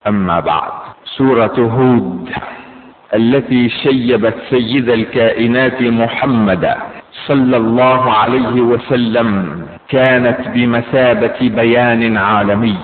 أما بعد، سورة هود التي شيبت سيد الكائنات محمدا صلى الله عليه وسلم كانت بمثابة بيان عالمي.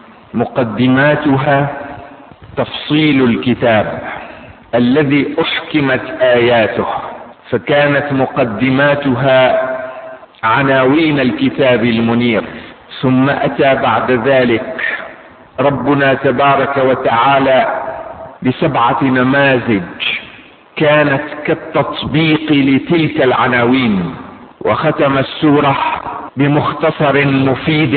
مقدماتها تفصيل الكتاب الذي أحكمت آياته، فكانت مقدماتها عناوين الكتاب المنير. ثم أتى بعد ذلك ربنا تبارك وتعالى ب7 نماذج كانت كالتطبيق لتلك العناوين، وختم السورة بمختصر مفيد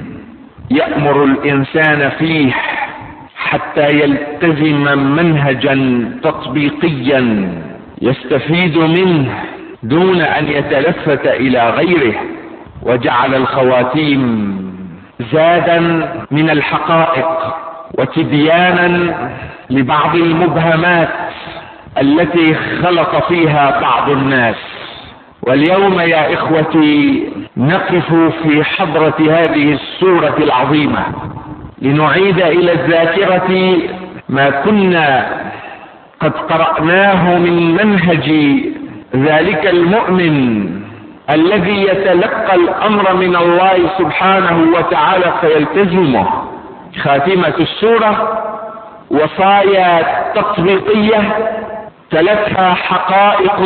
يأمر الإنسان فيه حتى يلتزم منهجا تطبيقيا يستفيد منه دون أن يتلفت إلى غيره. وجعل الخواتيم زادا من الحقائق وتبيانا لبعض المبهمات التي خلط فيها بعض الناس. واليوم يا إخوتي نقف في حضرة هذه السورة العظيمة لنعيد إلى الذاكرة ما كنا قد قرأناه من منهج ذلك المؤمن الذي يتلقى الأمر من الله سبحانه وتعالى فيلتزمه. خاتمة السورة وصايا تطبيقية تلتها حقائق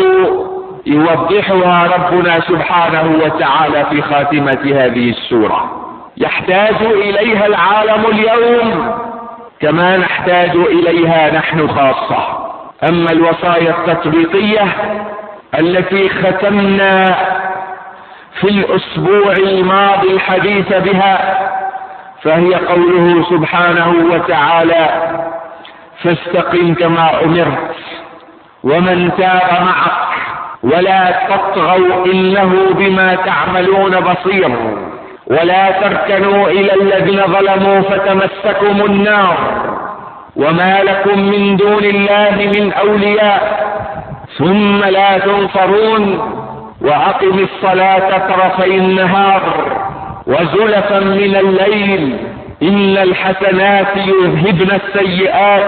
يوضحها ربنا سبحانه وتعالى في خاتمة هذه السورة، يحتاج إليها العالم اليوم كما نحتاج إليها نحن خاصة. أما الوصايا التطبيقية التي ختمنا في الأسبوع الماضي الحديث بها فهي قوله سبحانه وتعالى: فاستقم كما أمرت ومن تاب معك ولا تطغوا إنه بما تعملون بصير ولا تركنوا إلى الذين ظلموا فتمسكم النار وما لكم من دون الله من أولياء ثم لا تنصرون وأقم الصلاة طرفي النهار وزلفا من الليل إن الحسنات يذهبن السيئات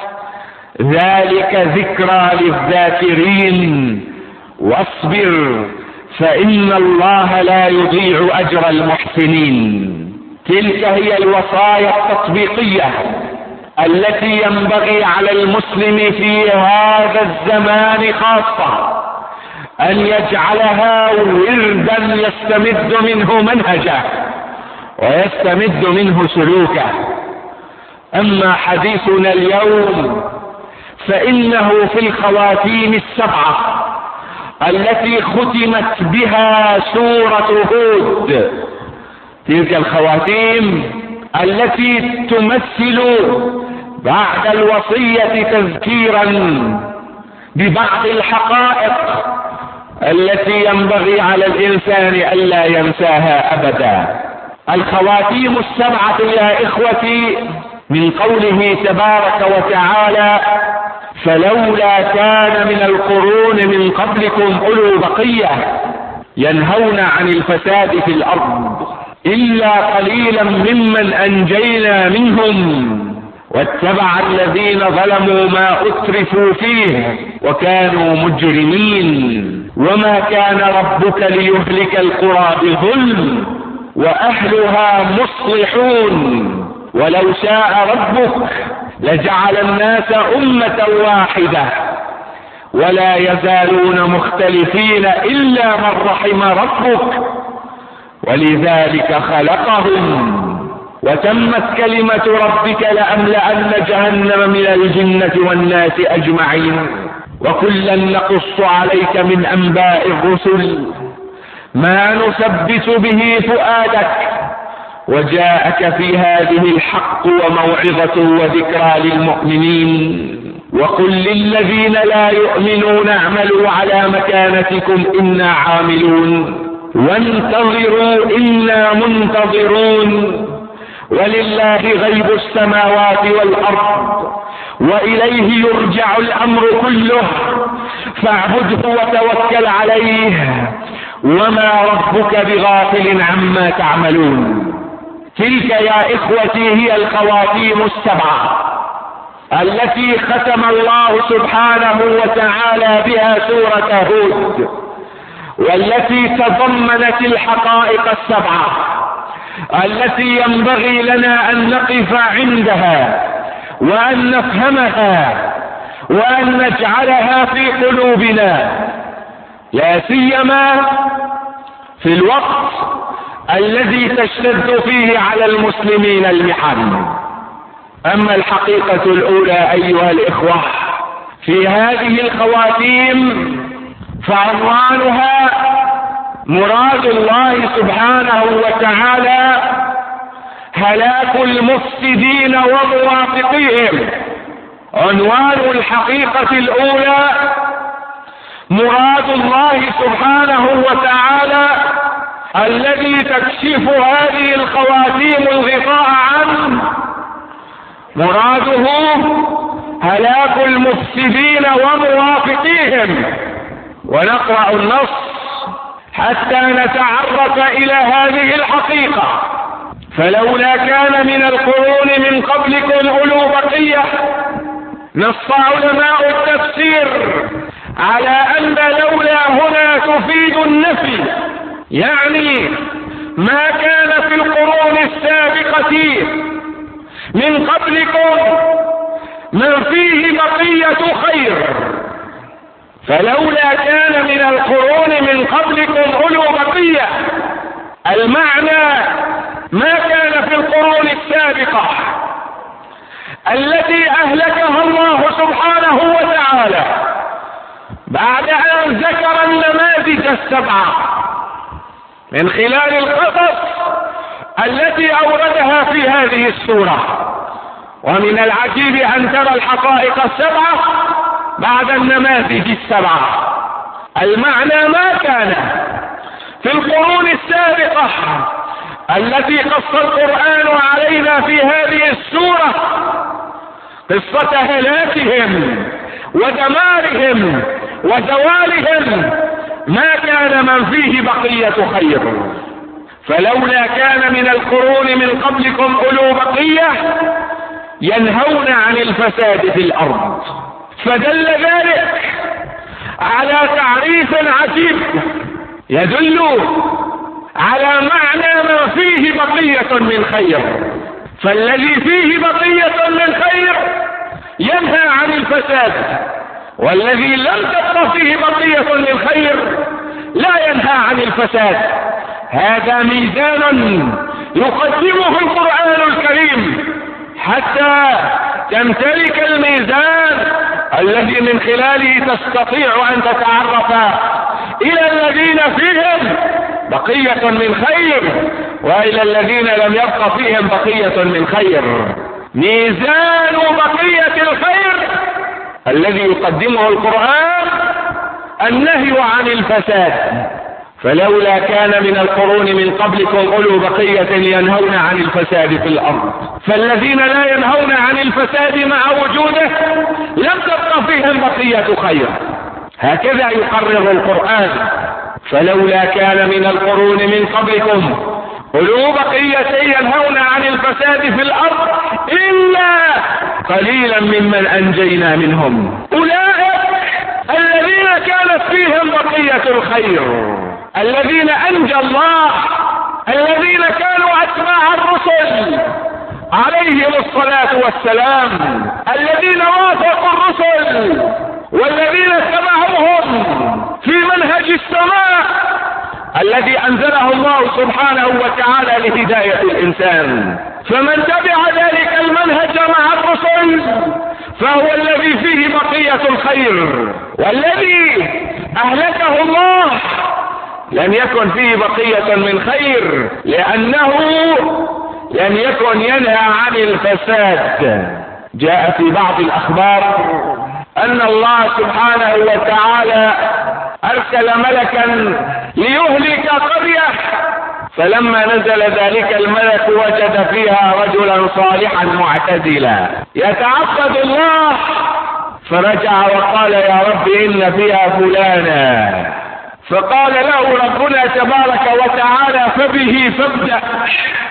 ذلك ذكرى للذاكرين واصبر فإن الله لا يضيع أجر المحسنين. تلك هي الوصايا التطبيقية التي ينبغي على المسلم في هذا الزمان خاصة أن يجعلها وردا يستمد منه منهجه ويستمد منه سلوكه. أما حديثنا اليوم فإنه في الخواتيم 7 التي ختمت بها سورة هود، تلك الخواتيم التي تمثل بعد الوصية تذكيرا ببعض الحقائق التي ينبغي على الإنسان ألا ينساها أبدا. الخواتيم 7 يا إخوتي من قوله تبارك وتعالى: فلولا كان من القرون من قبلكم أولو بقية ينهون عن الفساد في الأرض إلا قليلا ممن أنجينا منهم واتبع الذين ظلموا ما أترفوا فيه وكانوا مجرمين وما كان ربك ليهلك القرى بظلم وأهلها مصلحون ولو شاء ربك لجعل الناس أمة واحدة ولا يزالون مختلفين إلا من رحم ربك ولذلك خلقهم وتمت كلمة ربك لأملأن جهنم من الجنة والناس أجمعين وكلا نقص عليك من أنباء الرسل ما نثبت به فؤادك وجاءك في هذه الحق وموعظة وذكرى للمؤمنين وقل للذين لا يؤمنون اعملوا على مكانتكم إنا عاملون وانتظروا إنا منتظرون ولله غيب السماوات والأرض وإليه يرجع الأمر كله فاعبده وتوكل عليه وما ربك بغافل عما تعملون. تلك يا إخوتي هي الخواتيم السبعة التي ختم الله سبحانه وتعالى بها سورة هود، والتي تضمنت الحقائق السبعة التي ينبغي لنا أن نقف عندها وأن نفهمها وأن نجعلها في قلوبنا، لا سيما في الوقت الذي تشتد فيه على المسلمين المحن. أما الحقيقة الأولى أيها الإخوة في هذه الخواتيم فعنوانها مراد الله سبحانه وتعالى هلاك المفسدين وموافقيهم. عنوان الحقيقة الأولى مراد الله سبحانه وتعالى الذي تكشف هذه الخواتيم الغطاء عنه، مراده هلاك المفسدين وموافقيهم. ونقرأ النص حتى نتعرف إلى هذه الحقيقة. فلولا كان من القرون من قبلكم أولو بقية. نص علماء التفسير على أن لولا هنا تفيد النفي، يعني ما كان في القرون السابقة من قبلكم من فيه بقية خير. فلولا كان من القرون من قبلكم أولو بقية، المعنى ما كان في القرون السابقة التي أهلكها الله سبحانه وتعالى بعد أن ذكر النماذج السبعة من خلال القصص التي أوردها في هذه السورة. ومن العجيب أن ترى الحقائق السبعة بعد النماذج السبعة. المعنى ما كان في القرون السابقة التي قص القرآن علينا في هذه السورة قصة هلاكهم ودمارهم وزوالهم، ما كان من فيه بقية خير. فلولا كان من القرون من قبلكم أولو بقية ينهون عن الفساد في الأرض. فدل ذلك على تعريف عجيب يدل على معنى ما فيه بقية من خير. فالذي فيه بقية من خير ينهى عن الفساد، والذي لم تبق فيه بقية من خير لا ينهى عن الفساد. هذا ميزان يقدمه القرآن الكريم حتى تمتلك الميزان الذي من خلاله تستطيع أن تتعرف إلى الذين فيهم بقية من خير وإلى الذين لم يبق فيهم بقية من خير. ميزان بقية الخير الذي يقدمه القرآن النهي عن الفساد. فلولا كان من القرون من قبلكم أولو بقية ينهون عن الفساد في الأرض. فالذين لا ينهون عن الفساد مع وجوده لم تبق فيهم بقية خير. هكذا يقرر القرآن. فلولا كان من القرون من قبلكم أولو بقية ينهون عن الفساد في الأرض إلا قليلا ممن أنجينا منهم. أولئك الذين كانت فيهم بقية الخير، الذين أنجى الله، الذين كانوا أتباع الرسل عليهم الصلاة والسلام، الذين وافقوا الرسل والذين اتبعوهم في منهج السماء الذي أنزله الله سبحانه وتعالى لهداية الإنسان. فمن تبع ذلك المنهج مع الرسل فهو الذي فيه بقية الخير، والذي أهلكه الله لم يكن فيه بقية من خير، لأنه لم يكن ينهى عن الفساد. جاء في بعض الأخبار أن الله سبحانه وتعالى أرسل ملكا ليهلك قرية، فلما نزل ذلك الملك وجد فيها رجلا صالحا معتدلا يتعبد الله، فرجع وقال يا رب إن فيها فلانا، فقال له ربنا تبارك وتعالى فبه فابدأ،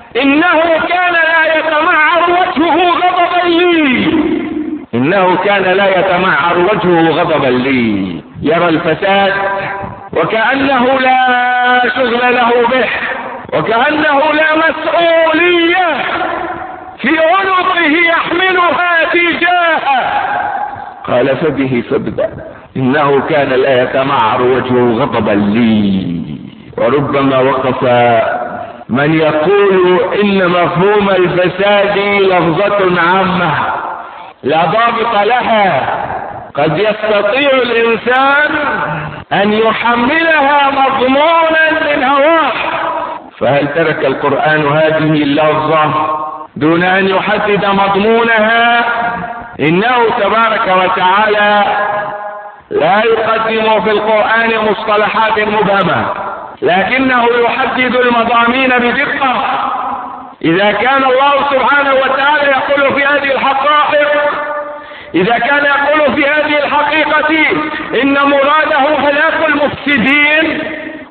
إنه كان لا يتمعر وجهه غضبا لي، إنه كان لا يتمعر وجهه غضبا لي. يرى الفساد وكأنه لا شغل له به، وكأنه لا مسؤولية في عنقه يحملها تجاهه. قال فبه فابدأ، إنه كان لا يتمعر وجهه غضبا لي. وربما وقف من يقول إن مفهوم الفساد لفظة عامة لا ضابط لها، قد يستطيع الإنسان أن يحملها مضمونا من هواه، فهل ترك القرآن هذه اللفظة دون أن يحدد مضمونها؟ إنه تبارك وتعالى لا يقدم في القرآن مصطلحات مبهمة، لكنه يحدد المضامين بدقة. إذا كان الله سبحانه وتعالى يقول في هذه الحقائق، إذا كان يقول في هذه الحقيقة إن مراده هلاك المفسدين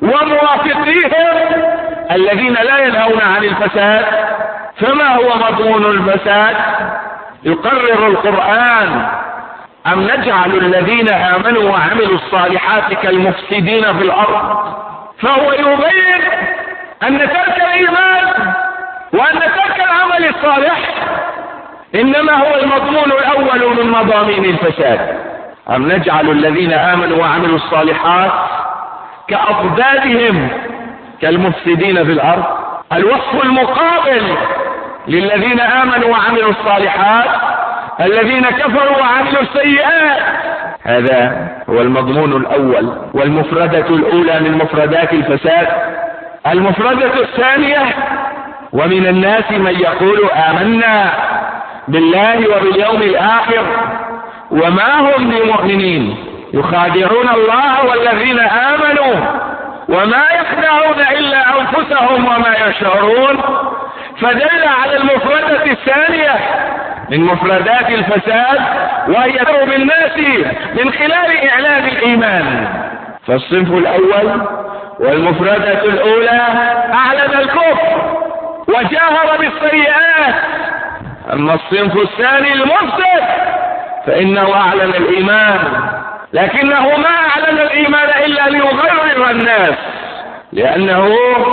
وموافقيهم الذين لا ينهون عن الفساد، فما هو مضمون الفساد؟ يقرر القرآن أم نجعل الذين آمنوا وعملوا الصالحات كالمفسدين في الأرض؟ فهو يبين أن ترك الإيمان وأن ترك العمل الصالح إنما هو المضمون الأول من مضامين الفساد. أم نجعل الذين آمنوا وعملوا الصالحات كأضدادهم كالمفسدين في الأرض؟ الوصف المقابل للذين آمنوا وعملوا الصالحات الذين كفروا وعملوا السيئات. هذا هو المضمون الأول والمفردة الأولى من مفردات الفساد. المفردة الثانية: ومن الناس من يقول آمنا بالله وباليوم الآخر وما هم بمؤمنين يخادعون الله والذين آمنوا وما يخدعون إلا أنفسهم وما يشعرون. فدل على المفردة الثانية من مفردات الفساد، وهي يدعو بالناس من خلال إعلان الإيمان. فالصنف الأول والمفردة الأولى أعلن الكفر وجاهر بالسيئات، أما الصنف الثاني المفسد فإنه أعلن الإيمان، لكنه ما أعلن الإيمان إلا ليغرر الناس، لأنه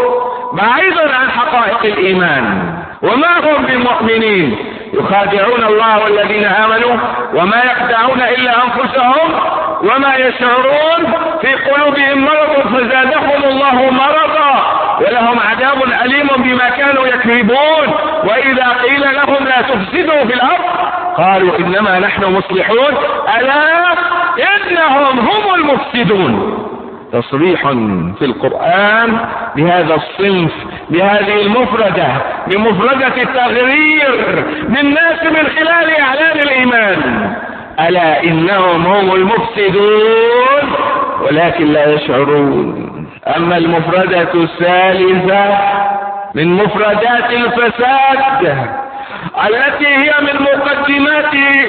بعيد عن حقائق الإيمان. وما هم بمؤمنين يخادعون الله والذين آمنوا وما يخدعون إلا أنفسهم وما يشعرون، في قلوبهم مرض فزادهم الله مرضا ولهم عذاب أليم بما كانوا يكذبون. وإذا قيل لهم لا تفسدوا في الأرض قالوا إنما نحن مصلحون ألا إنهم هم المفسدون. تصريح في القرآن بهذا الصنف، بهذه المفردة، بمفردة التغرير للناس من خلال إعلان الإيمان. ألا إنهم هم المفسدون ولكن لا يشعرون. أما المفردة الثالثة من مفردات الفساد التي هي من مقدمات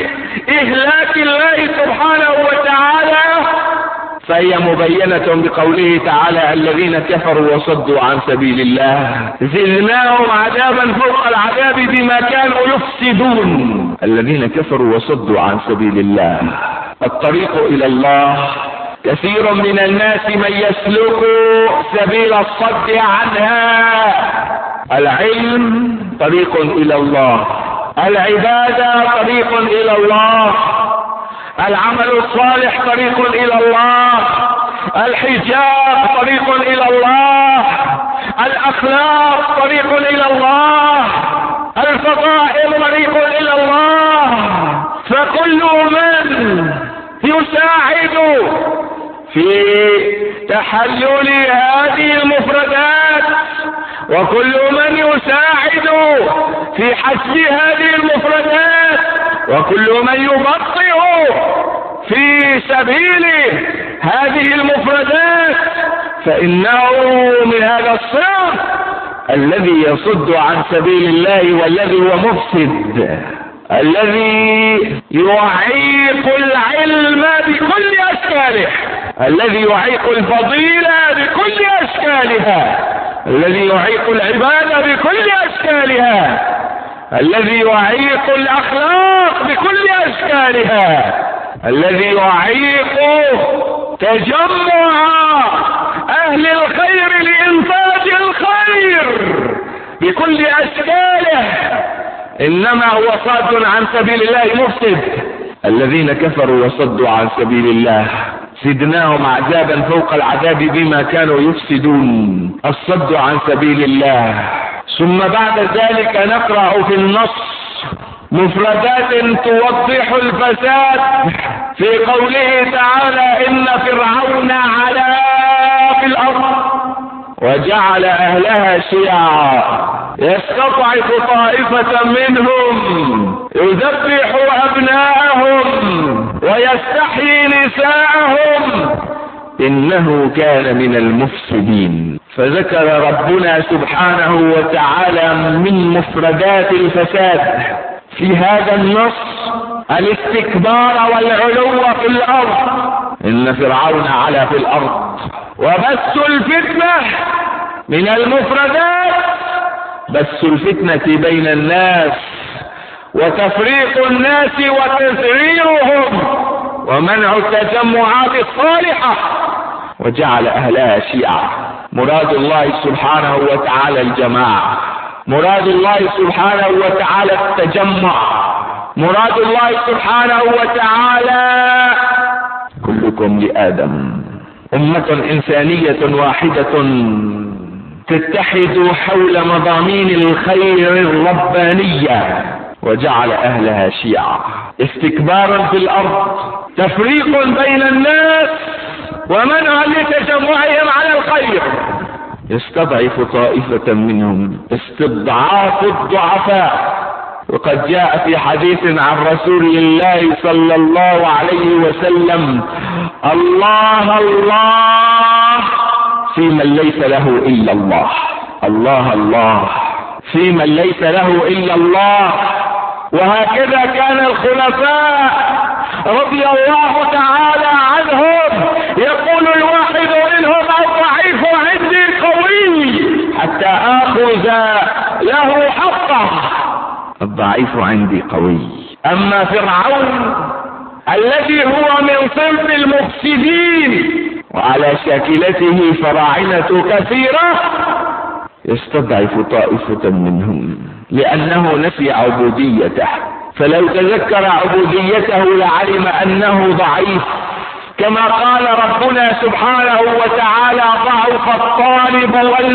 إهلاك الله سبحانه وتعالى، فهي مبينة بقوله تعالى: الذين كفروا وصدوا عن سبيل الله زدناهم عذابا فوق العذاب بما كانوا يفسدون. الذين كفروا وصدوا عن سبيل الله. الطريق إلى الله كثير من الناس من يسلك سبيل الصد عنها. العلم طريق إلى الله، العبادة طريق إلى الله، العمل الصالح طريق إلى الله، الحجاب طريق إلى الله، الأخلاق طريق إلى الله، الفضائل طريق إلى الله. فكل من يساعد في تحلل هذه المفردات وكل من يساعد في حسب هذه المفردات وكل من يبطئ في سبيل هذه المفردات فإنه من هذا الصنف الذي يصد عن سبيل الله والذي هو مفسد، الذي يعيق العلم بكل أشكاله، الذي يعيق الفضيلة بكل أشكالها، الذي يعيق العبادة بكل أشكالها، الذي يعيق الأخلاق بكل أشكالها، الذي يعيق تجمع أهل الخير لإنتاج الخير بكل أشكاله، إنما هو صاد عن سبيل الله مفسد. الذين كفروا وصدوا عن سبيل الله زدناهم عذابا فوق العذاب بما كانوا يفسدون، الصد عن سبيل الله. ثم بعد ذلك نقرأ في النص مفردات توضح الفساد في قوله تعالى: إن فرعون علا في الأرض وجعل أهلها شيعا يستضعف طائفة منهم يذبح أبناءهم ويستحيي نساءهم إنه كان من المفسدين. فذكر ربنا سبحانه وتعالى من مفردات الفساد في هذا النص الاستكبار والعلو في الأرض. إن فرعون علا في الأرض. وبث الفتنة من المفردات بث الفتنة بين الناس وتفريق الناس وتزعيرهم ومنع التجمعات الصالحة، وجعل أهلها شيعا. مراد الله سبحانه وتعالى الجماعة، مراد الله سبحانه وتعالى التجمع، مراد الله سبحانه وتعالى كلكم لآدم، أمة إنسانية واحدة تتحد حول مضامين الخير الربانية، وجعل أهلها شيعا. استكبارا في الأرض، تفريق بين الناس ومنع لتجمعهم على الخير، يستضعف طائفة منهم، استضعاف الضعفاء. وقد جاء في حديث عن رسول الله صلى الله عليه وسلم: الله الله في من ليس له إلا الله، الله الله في من ليس له إلا الله. وهكذا كان الخلفاء رضي الله تعالى عنهم، يقول الواحد منهم: الضعيف عندي قوي حتى آخذ له حقه، الضعيف عندي قوي. أما فرعون الذي هو من صنف المفسدين وعلى شاكلته فراعنة كثيرة، يستضعف طائفة منهم لأنه نسي عبوديته، فلو تذكر عبوديته لعلم أنه ضعيف. كما قال ربنا سبحانه وتعالى: ضعف الطالب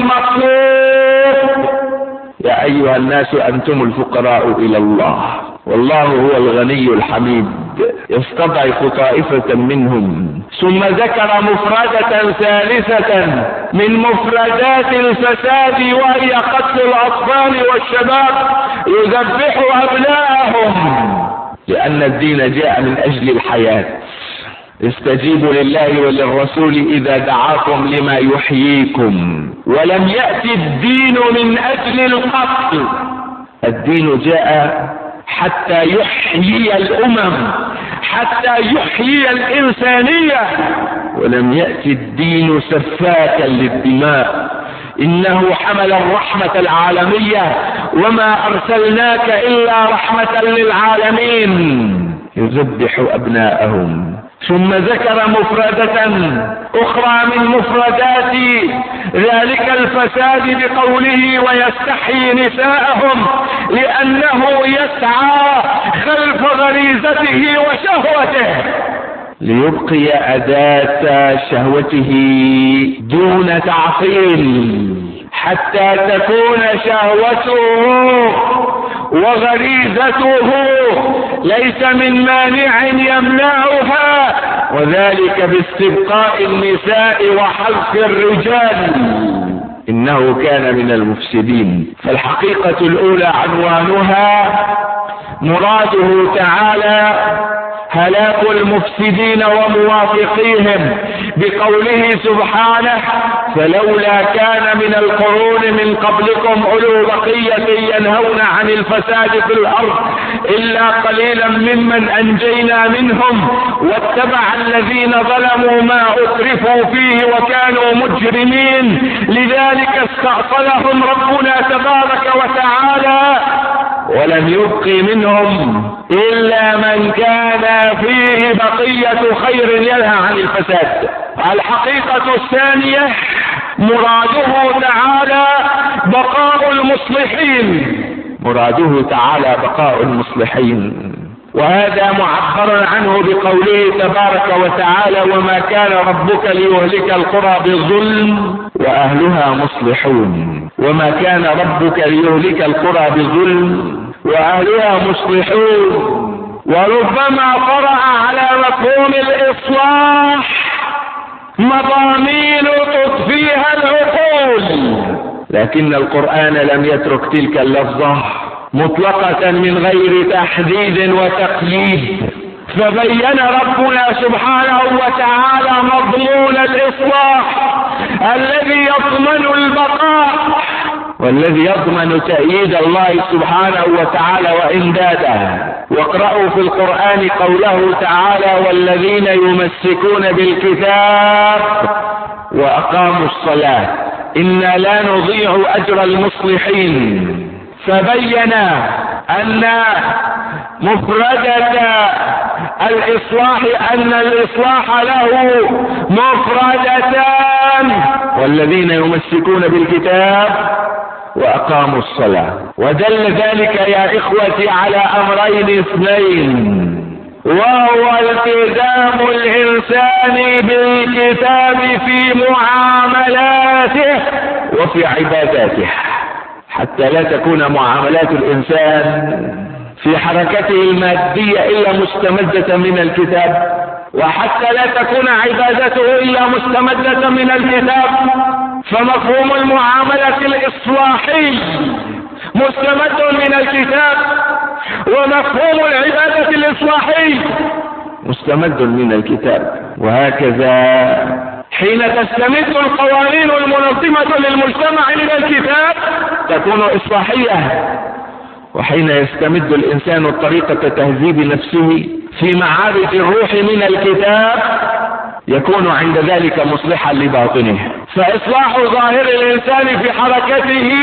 والمطلوب. يا أيها الناس أنتم الفقراء إلى الله والله هو الغني الحميد. يستضعف طائفة منهم. ثم ذكر مفردة ثالثة من مفردات الفساد، وهي قتل الأطفال والشباب، يذبح أبناءهم، لأن الدين جاء من أجل الحياة. استجيبوا لله وللرسول إذا دعاكم لما يحييكم، ولم يأتي الدين من أجل القتل. الدين جاء حتى يحيي الأمم، حتى يحيي الإنسانية، ولم يأتي الدين سفاكا للدماء. إنه حمل الرحمة العالمية، وما أرسلناك إلا رحمة للعالمين. يذبح أبناءهم. ثم ذكر مفردة أخرى من مفردات ذلك الفساد بقوله: ويستحيي نساءهم، لأنه يسعى خلف غريزته وشهوته ليبقي أداة شهوته دون تعطيل، حتى تكون شهوته وغريزته ليس من مانع يمنعها، وذلك باستبقاء النساء وحذف الرجال. إنه كان من المفسدين. فالحقيقة الأولى عنوانها: مراده تعالى هلاك المفسدين وموافقيهم بقوله سبحانه: فلولا كان من القرون من قبلكم أولو بقية ينهون عن الفساد في الأرض إلا قليلا ممن أنجينا منهم واتبع الذين ظلموا ما أترفوا فيه وكانوا مجرمين لذلك استأصلهم ربنا تبارك وتعالى ولم يبق منهم إلا من كان فيه بقية خير ينهى عن الفساد. الحقيقة الثانية مراده تعالى بقاء المصلحين، مراده تعالى بقاء المصلحين، وهذا معبر عنه بقوله تبارك وتعالى: وما كان ربك ليهلك القرى بالظلم وأهلها مصلحون. وما كان ربك ليهلك القرى بالظلم وأهلها مصلحون. وربما قرأ على مفهوم الإصلاح مضامين تطفيها العقول، لكن القرآن لم يترك تلك اللفظة مطلقة من غير تحديد وتقييد، فبين ربنا سبحانه وتعالى مضمون الإصلاح الذي يضمن البقاء والذي يضمن تأييد الله سبحانه وتعالى وإمداده. واقرأوا في القرآن قوله تعالى: والذين يمسكون بالكتاب وأقاموا الصلاة إنا لا نضيع أجر المصلحين. فبين أن مفردة الإصلاح أن الإصلاح له مفردتان: والذين يمسكون بالكتاب وأقاموا الصلاة. ودل ذلك يا إخوتي على أمرين اثنين، وهو التزام الإنسان بالكتاب في معاملاته وفي عباداته، حتى لا تكون معاملات الإنسان في حركته المادية إلا مستمدة من الكتاب، وحتى لا تكون عبادته إلا مستمدة من الكتاب. فمفهوم المعاملة الإصلاحي مستمد من الكتاب، ومفهوم العبادة الإصلاحي مستمد من الكتاب. وهكذا حين تستمد القوانين المنظمة للمجتمع من الكتاب تكون إصلاحية، وحين يستمد الإنسان طريقة تهذيب نفسه في معارج الروح من الكتاب يكون عند ذلك مصلحا لباطنه. فإصلاح ظاهر الإنسان في حركته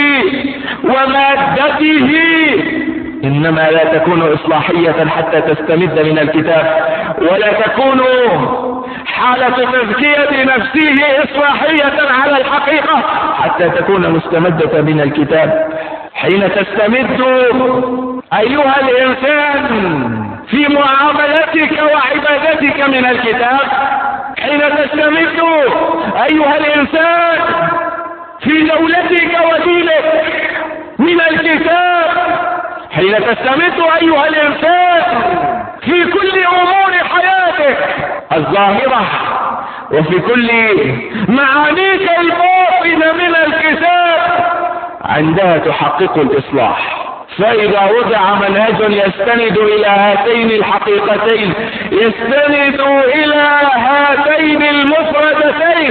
ومادته إنما لا تكون إصلاحية حتى تستمد من الكتاب، ولا تكون حالة تزكية نفسه إصلاحية على الحقيقة حتى تكون مستمدة من الكتاب. حين تستمد أيها الإنسان في معاملتك وعبادتك من الكتاب، حين تستمد أيها الإنسان في دولتك ودينك من الكتاب، حين تستمد أيها الإنسان في كل أمور حياتك الظاهرة وفي كل معانيك الباطنة من الكتاب، عندها تحقق الإصلاح. فإذا وضع منهج يستند إلى هاتين الحقيقتين، يستند إلى هاتين المفردتين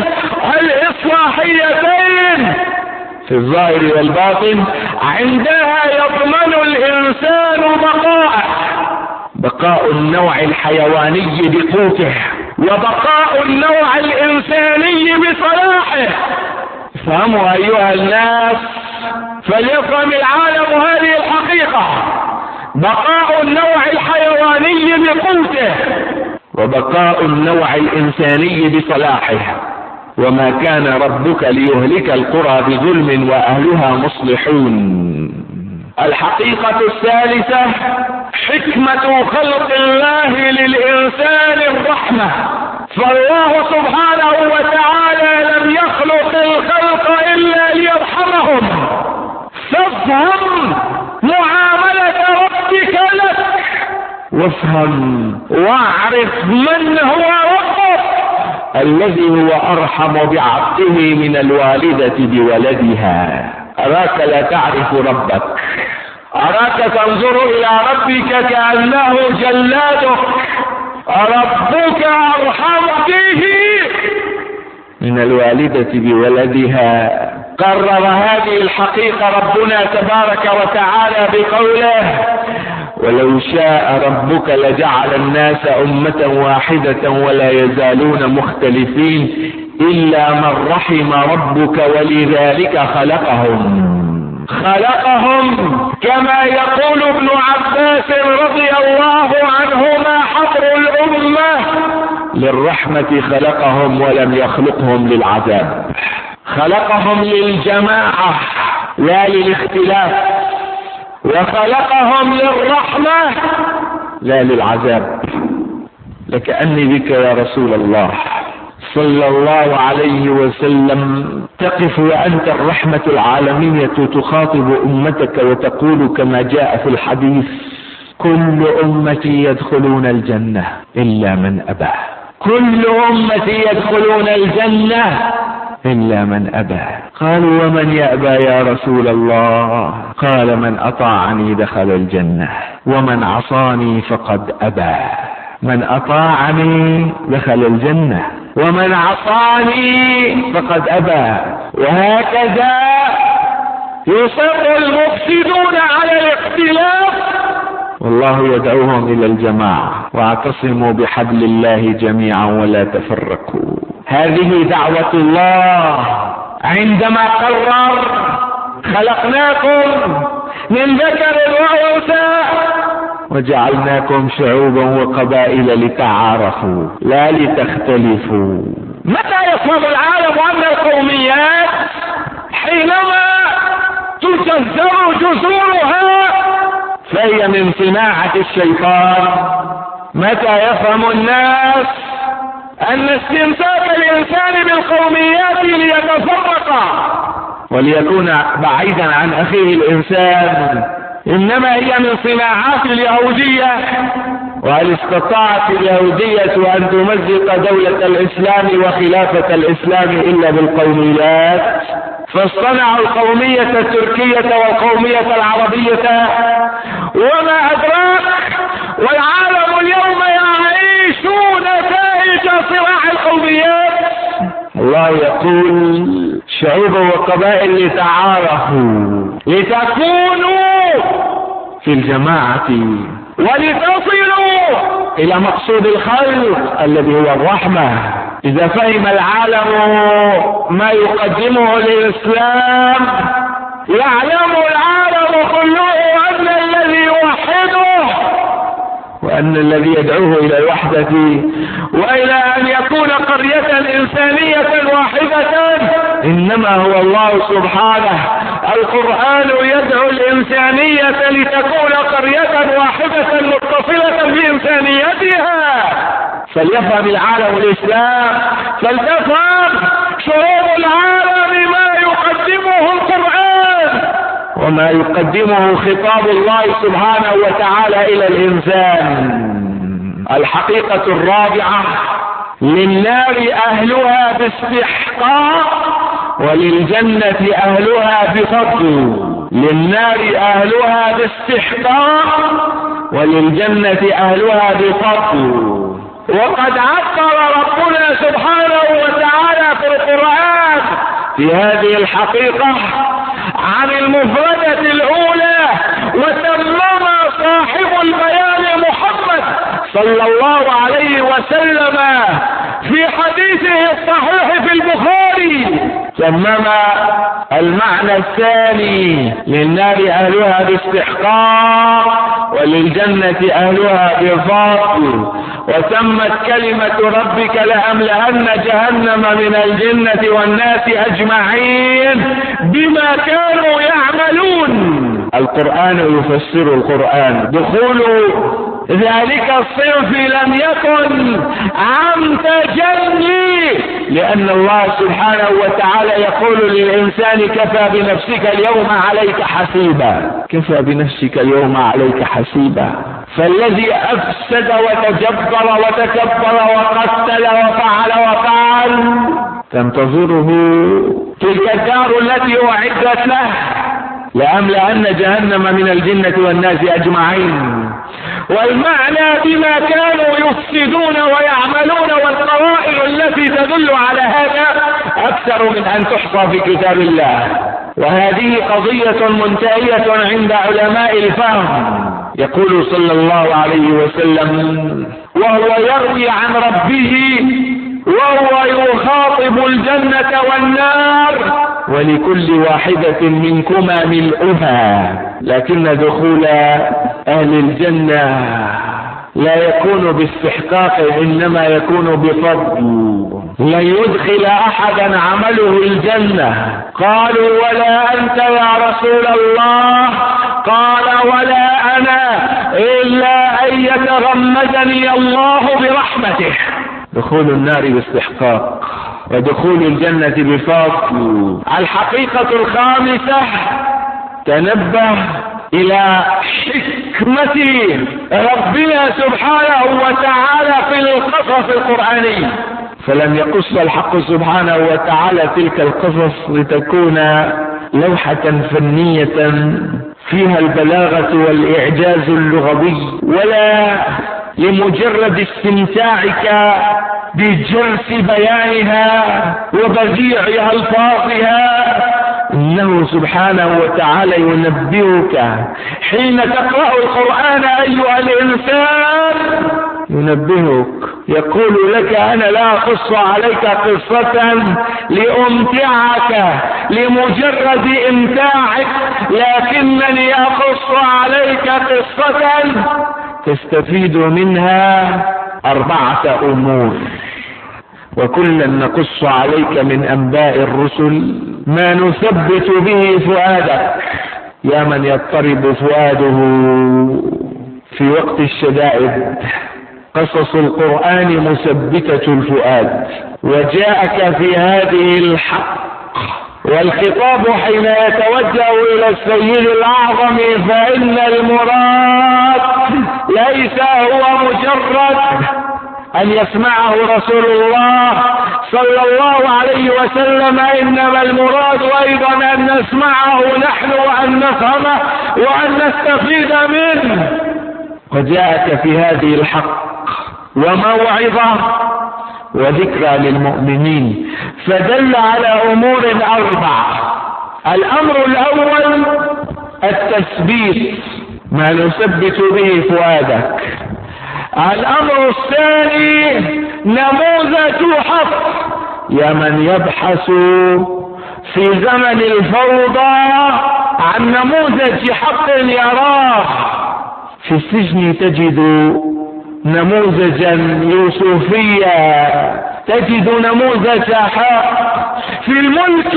الإصلاحيتين في الظاهر والباطن، عندها يضمن الإنسان بقاء النوع الحيواني بقوته، وبقاء النوع الإنساني بصلاحه. فهموا أيها الناس، فليفهم العالم هذه الحقيقة: بقاء النوع الحيواني بقوته، وبقاء النوع الإنساني بصلاحه. وما كان ربك ليهلك القرى بظلم وأهلها مصلحون. الحقيقة الثالثة حكمة خلق الله للإنسان الرحمة، فالله سبحانه وتعالى لم يخلق الخلق إلا ليرحمهم. فافهم معاملة ربك لك، وافهم واعرف من هو ربك الذي هو أرحم بعبده من الوالدة بولدها. أراك لا تعرف ربك، أراك تنظر إلى ربك كأنه جلادك ربك أرحم به من الوالدة بولدها. قرر هذه الحقيقة ربنا تبارك وتعالى بقوله: ولو شاء ربك لجعل الناس أمة واحدة ولا يزالون مختلفين إلا من رحم ربك ولذلك خلقهم كما يقول ابن عباس رضي الله عنهما حبر الأمة: للرحمة خلقهم ولم يخلقهم للعذاب. خلقهم للجماعة لا للاختلاف، وخلقهم للرحمة لا للعذاب. لكأني بك يا رسول الله صلى الله عليه وسلم تقف وأنت الرحمة العالمية تخاطب أمتك وتقول كما جاء في الحديث: كل أمتي يدخلون الجنة إلا من أبى. كل أمتي يدخلون الجنة إلا من أبى. قالوا: ومن يأبى يا رسول الله؟ قال: من أطاعني دخل الجنة ومن عصاني فقد أبى. من أطاعني دخل الجنة ومن عصاني فقد أبى. وهكذا يصر المفسدون على الاختلاف والله يدعوهم إلى الجماعة: واعتصموا بحبل الله جميعا ولا تفرقوا. هذه دعوة الله عندما قرر: خلقناكم من ذكر وأنثى وجعلناكم شعوبا وقبائل لتعارفوا لا لتختلفوا. متى يفهم العالم أن القوميات حينما تجذر جذورها فهي من صناعة الشيطان؟ متى يفهم الناس أن استمساك الإنسان بالقوميات ليتفرق وليكون بعيدا عن أخيه الإنسان إنما هي من صناعات اليهودية؟ وهل استطاعت اليهودية أن تمزق دولة الإسلام وخلافة الإسلام إلا بالقوميات؟ فاصطنعوا القومية التركية والقومية العربية وما أدراك، والعالم اليوم يعيش نتائج صراع القوميات. الله يقول: شعوب وقبائل لتعارفوا لتكونوا في الجماعة ولتصلوا إلى مقصود الخلق الذي هو الرحمة. إذا فهم العالم ما يقدمه الإسلام يعلم العالم كله أن الذي يوحده وأن الذي يدعوه إلى الوحدة وإلى أن يكون قرية إنسانية واحدة إنما هو الله سبحانه. القرآن يدعو الإنسانية لتكون قرية واحدة متصلة بإنسانيتها. فليفهم العالم الإسلام، فلتفهم شعوب العالم ما يقدمه القرآن وما يقدمه خطاب الله سبحانه وتعالى إلى الإنسان. الحقيقة الرابعة: للنار أهلها باستحقاق وللجنة أهلها بفضل. للنار أهلها باستحقاق وللجنة أهلها بفضل. وقد عبر ربنا سبحانه وتعالى في القرآن في هذه الحقيقة عن المفردة الأولى وتممها صاحب البيان محمد صلى الله عليه وسلم في حديثه الصحيح في البخاري. تمم المعنى الثاني: للنار أهلها باستحقاق وللجنة أهلها بفضل. وتمت كلمة ربك لأملأن جهنم من الجنة والناس أجمعين بما كانوا يعملون. القرآن يفسر القرآن. دخول ذلك الصنف لم يكن عن تجني، لأن الله سبحانه وتعالى يقول للإنسان: كفى بنفسك اليوم عليك حسيبا. كفى بنفسك اليوم عليك حسيبا. فالذي أفسد وتجبر وتكبر وقتل وفعل تنتظره تلك الدار التي أعدت له. لأملأن جهنم من الجنة والناس أجمعين. والمعنى بما كانوا يفسدون ويعملون، والقرائن التي تدل على هذا أكثر من أن تحصى في كتاب الله. وهذه قضية منتهية عند علماء الفهم. يقول صلى الله عليه وسلم وهو يروي عن ربه وهو يخاطب الجنة والنار: ولكل واحدة منكما ملؤها، لكن دخول أهل الجنة لا يكون باستحقاق، إنما يكون بفضل. لن يدخل أحدا عمله الجنة. قالوا ولا أنت يا رسول الله؟ قال ولا أنا، إلا أن يتغمدني الله برحمته. دخول النار باستحقاق ودخول الجنة بفضل. الحقيقة الخامسة: تنبه إلى حكمة ربنا سبحانه وتعالى في القصص القرآني. فلم يقص الحق سبحانه وتعالى تلك القصص لتكون لوحة فنية فيها البلاغة والإعجاز اللغوي، ولا لمجرد استمتاعك بجرس بيانها وبديع ألفاظها. إنه سبحانه وتعالى ينبهك حين تقرأ القرآن أيها الإنسان، ينبهك يقول لك: أنا لا أقص عليك قصة لأمتعك لمجرد إمتاعك، لكنني أقص عليك قصة تستفيد منها 4 أمور. وكلا نقص عليك من أنباء الرسل ما نثبت به فؤادك. يا من يضطرب فؤاده في وقت الشدائد، قصص القرآن مثبتة الفؤاد. وجاءك في هذه الحق. والخطاب حين يتوجه إلى السيد الأعظم فإن المراد ليس هو مجرد أن يسمعه رسول الله صلى الله عليه وسلم، إنما المراد أيضا أن نسمعه نحن وأن نفهمه وأن نستفيد منه. وجاءك في هذه الحق وموعظة وذكرى للمؤمنين، فدل على أمور 4. الأمر الأول التثبيت، ما نثبت به فؤادك. الأمر الثاني نموذج حق. يا من يبحث في زمن الفوضى عن نموذج حق يراه، في السجن تجد نموذجا يوسفيا، تجد نموذج حق. في الملك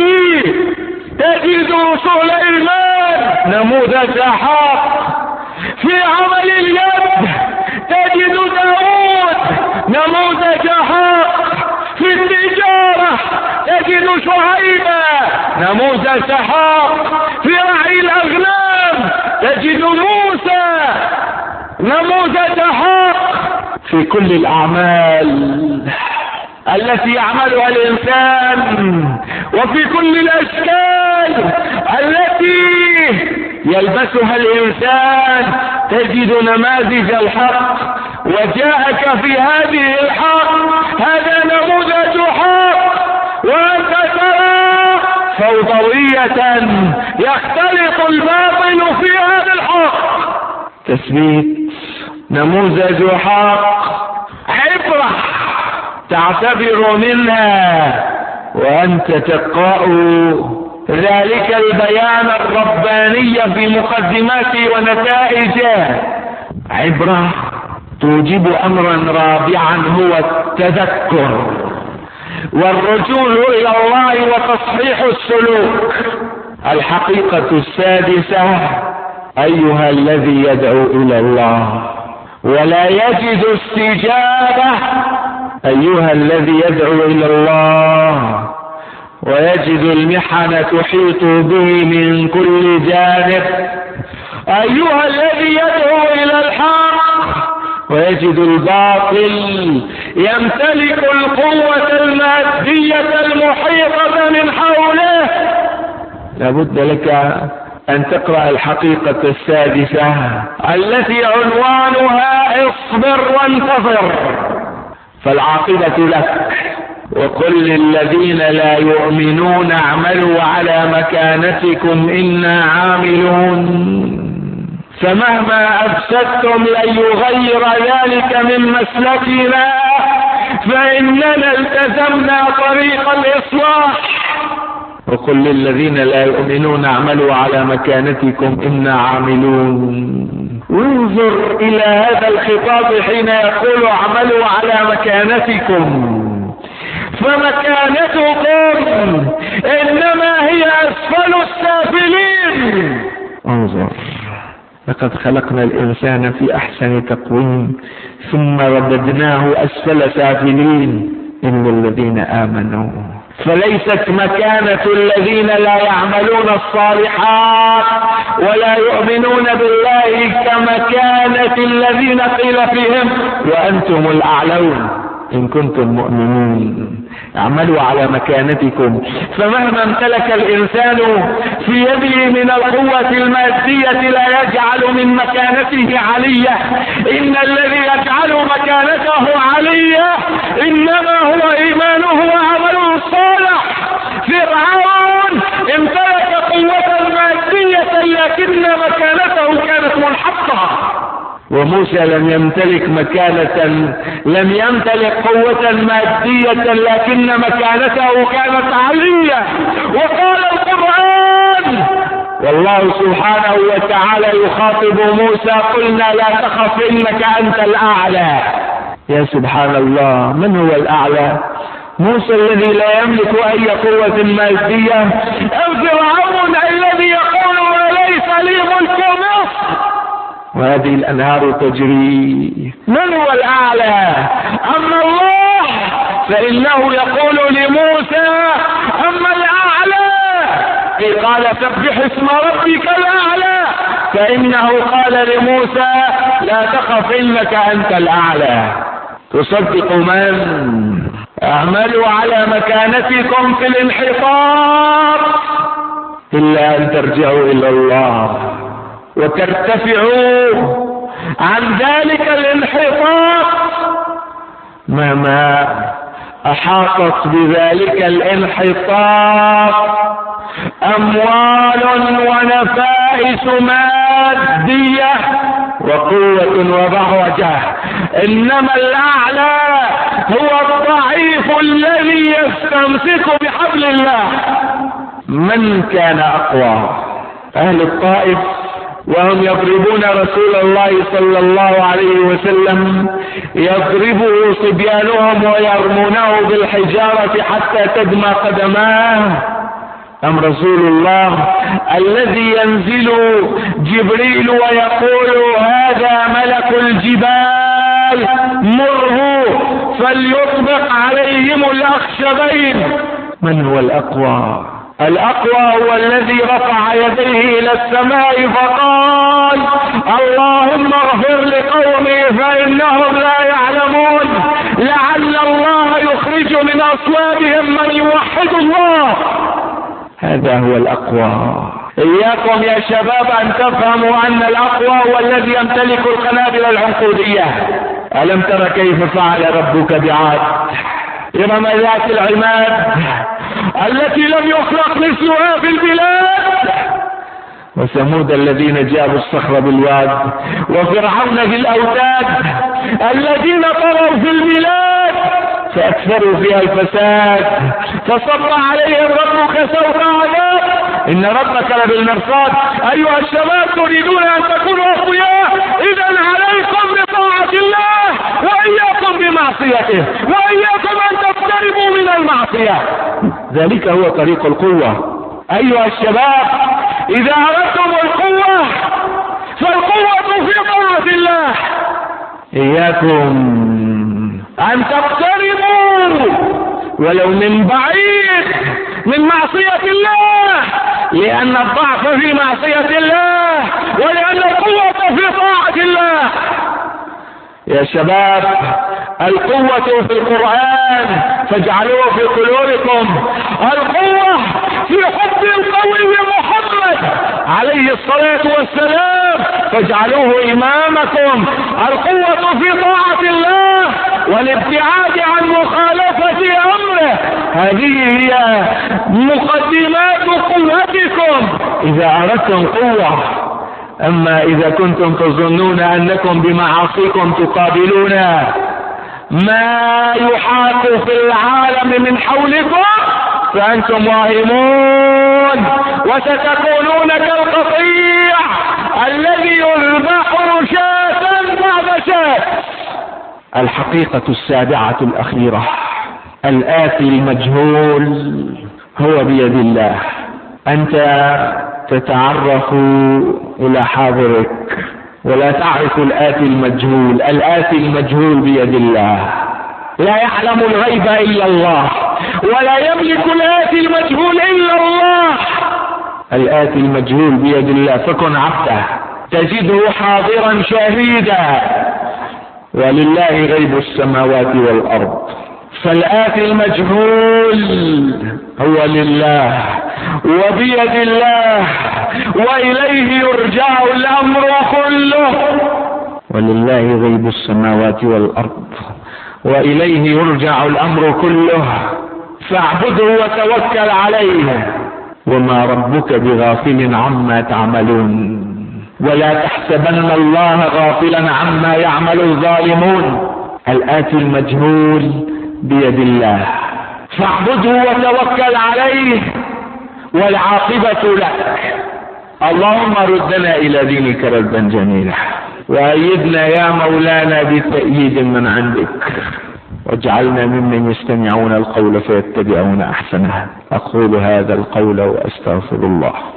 تجد سليمان نموذج حق. في عمل اليد تجد داود نموذج حق. في التجارة تجد شعيبة نموذج حق. في رعي الأغنام تجد موسى نموذج حق. في كل الأعمال التي يعملها الإنسان وفي كل الأشكال التي يلبسها الإنسان تجد نماذج الحق. وجاءك في هذه الحق هذا نموذج حق، وأنت ترى فوضوية يختلط الباطل في هذا الحق. تثبيت نموذج حق، عبرة تعتبر منها وأنت تقرأ ذلك البيان الرباني في مقدماته ونتائجه. عبرة توجب أمرا رابعا هو التذكر والرجوع إلى الله وتصحيح السلوك. الحقيقة السادسة: أيها الذي يدعو إلى الله ولا يجد استجابة، أيها الذي يدعو إلى الله ويجد المحن تحيط به من كل جانب، أيها الذي يدعو إلى الحق ويجد الباطل يمتلك القوة المادية المحيطة من حوله، لابد لك أن تقرأ الحقيقة السادسة التي عنوانها اصبر وانتظر فالعاقبة لك. وقل للذين لا يؤمنون اعملوا على مكانتكم إنا عاملون فمهما أفسدتم لن يغير ذلك من مسلكنا فإننا التزمنا طريق الإصلاح. وقل للذين لا يؤمنون اعملوا على مكانتكم إنا عاملون. انظر إلى هذا الخطاب حين يقول اعملوا على مكانتكم فمكانتكم إنما هي أسفل السافلين. انظر لقد خلقنا الإنسان في أحسن تقويم ثم رددناه أسفل سافلين إلا الذين آمنوا. فليست مكانة الذين لا يعملون الصالحات ولا يؤمنون بالله كمكانة الذين قيل فيهم وأنتم الأعلون إن كنتم مؤمنين. اعملوا على مكانتكم. فمهما امتلك الإنسان في يده من القوة المادية لا يجعل من مكانته علية. إن الذي يجعل مكانته علية إنما هو إيمانه وعمله الصالح. فرعون امتلك قوة مادية لكن مكانته كانت منحطة. وموسى لم يمتلك قوة مادية لكن مكانته كانت علية. وقال القرآن والله سبحانه وتعالى يخاطب موسى قلنا لا تخف إنك أنت الأعلى. يا سبحان الله، من هو الأعلى؟ موسى الذي لا يملك أي قوة مادية أم فرعون الذي يقول وليس لي ملك مصر وهذه الأنهار تجري؟ من هو الأعلى؟ أما الله فإنه يقول لموسى أما الأعلى قال سبح اسم ربك الأعلى فإنه قال لموسى لا تخف إنك أنت الأعلى. تصدق من؟ اعملوا على مكانتكم في الانحطاط إلا أن ترجعوا إلى الله وترتفعوا عن ذلك الانحطاط. مهما أحاطت بذلك الانحطاط أموال ونفائس مادية وقوة وبهجة، إنما الأعلى هو الضعيف الذي يستمسك بحبل الله. من كان أقوى؟ أهل الطائف وهم يضربون رسول الله صلى الله عليه وسلم، يضربه صبيانهم ويرمونه بالحجارة حتى تدمى قدماه، أم رسول الله الذي ينزل جبريل ويقول هذا ملك الجبال مره فليطبق عليهم الأخشبين؟ من هو الأقوى؟ الأقوى هو الذي رفع يديه إلى السماء فقال اللهم اغفر لقومي فإنهم لا يعلمون، لعل الله يخرج من أصلابهم من يوحد الله. هذا هو الأقوى. إياكم يا شباب أن تفهموا أن الأقوى هو الذي يمتلك القنابل العنقودية. ألم تر كيف فعل ربك بعاد؟ إرم ذات العماد التي لم يخلق مثلها في البلاد، وثمود الذين جابوا الصخر بالواد، وفرعون ذي الأوتاد الذين طغوا في البلاد فأكثروا فيها الفساد فصب عليهم ربك سوط عذاب إن ربك لبالمرصاد. أيها الشباب تريدون أن تكونوا أقوياء؟ إذا عليكم بطاعة الله وإياكم بمعصيته وإياكم أن تقتربوا من المعصية. ذلك هو طريق القوة. أيها الشباب إذا أردتم القوة فالقوة في طاعة الله. إياكم أن تقتربوا ولو من بعيد من معصية الله، لأن الضعف في معصية الله ولأن القوة في طاعة الله. يا شباب القوة في القرآن فاجعلوه في قلوبكم، القوة في حب القوي محمد عليه الصلاة والسلام فاجعلوه إمامكم. القوة في طاعة الله والابتعاد عن مخالفة أمره، هذه هي مقدمات قوتكم إذا أردتم قوة. أما إذا كنتم تظنون أنكم بمعاصيكم تقابلون ما يحاق في العالم من حولكم فأنتم واهمون، وستكونون كالقطيع الذي يذبح شاة بعد شاة. الحقيقة السابعة الأخيرة، الآتي المجهول هو بيد الله. أنت تتعرف إلى حاضرك ولا تعرف الآتي المجهول. الآتي المجهول بيد الله، لا يعلم الغيب إلا الله، ولا يملك الآتي المجهول إلا الله. الآتي المجهول بيد الله، فكن عبده تجده حاضرا شهيدا، ولله غيب السماوات والأرض. فالآتي المجهول هو لله وبيد الله، وإليه يرجع الأمر كله. ولله غيب السماوات والأرض وإليه يرجع الأمر كله، فاعبده وتوكل عليه، وما ربك بغافل عما تعملون، ولا تحسبن الله غافلا عما يعمل الظالمون. الآتي المجهول بيد الله، فاعبده وتوكل عليه، والعاقبة لك. اللهم ردنا إلى دينك ردا جميلا، وأيدنا يا مولانا بتأييد من عندك، واجعلنا ممن يستمعون القول فيتبعون أحسنه. أقول هذا القول وأستغفر الله.